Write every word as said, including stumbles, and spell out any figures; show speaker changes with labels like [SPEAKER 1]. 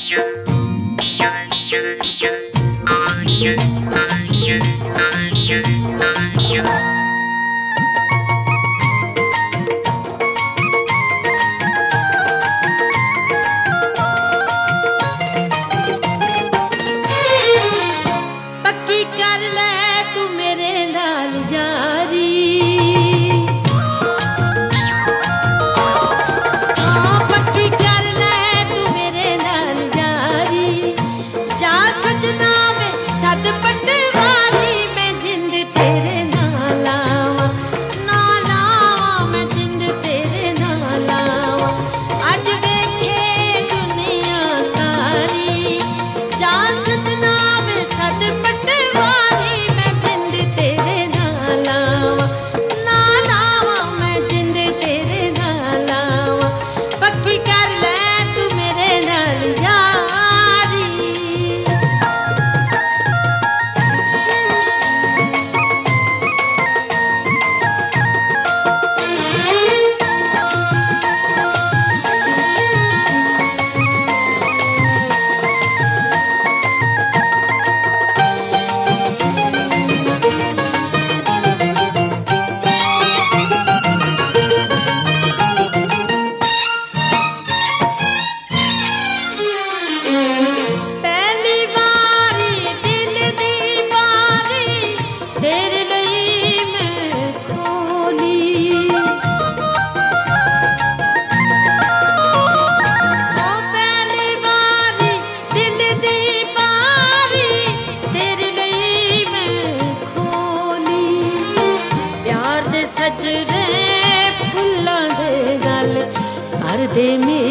[SPEAKER 1] पक्की कर ले तू मेरे नाल यारी, हाँ पक्की कर ले तू मेरे नाल यारी। जा सजना वे सत पटवारी, मैं जिंद तेरे नाल आवा, नाल आवा मैं जिंद तेरे नाल आवा। अज वेखे दुनिया सारी, जा सजना वे सत पटवारी, मैं जिंद तेरे नाल आवा, नाल आवा मैं जिंद तेरे नाल आवा। पक्की कर ले तू मेरे नाल यारी। पहली बारी दिल दी बारी तेरे लिए मैं खोली, ओ पहली बारी दिल दी बारी तेरे लिए मैं खोली। प्यार दे सजरे फुल्लां दे गल भर दे मेरे